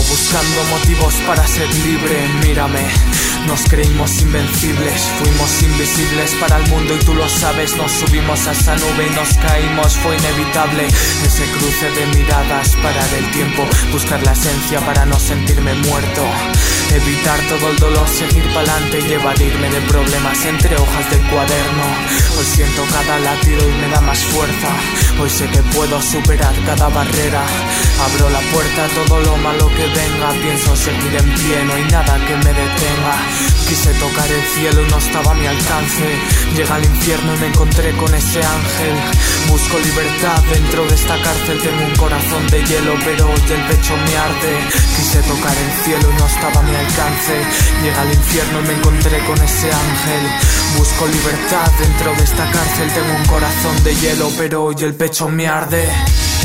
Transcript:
buscando motivos para ser libre. Mírame, nos creímos invencibles, fuimos invisibles para el mundo y tú lo sabes. Nos subimos a esa nube y nos caímos, fue inevitable. Ese cruce de miradas, parar el tiempo, buscar la esencia para no sentirme muerto. Evitar todo el dolor, seguir pa'lante y evadirme de problemas entre hojas del cuaderno. Hoy siento cada latido y me da más fuerza. Hoy sé que puedo superar cada barrera. Abro la puerta a todo lo malo que venga. Pienso seguir en pie, no hay nada que me detenga. Quise tocar el cielo y no estaba a mi alcance. Llegué al infierno y me encontré con ese ángel. Busco libertad dentro de esta cárcel. Tengo un corazón de hielo pero hoy el pecho me arde. Quise tocar el cielo y no estaba a mi alcance. Llegué al infierno y me encontré con ese ángel. Busco libertad dentro de esta cárcel. Tengo un corazón de hielo pero hoy el pecho me arde.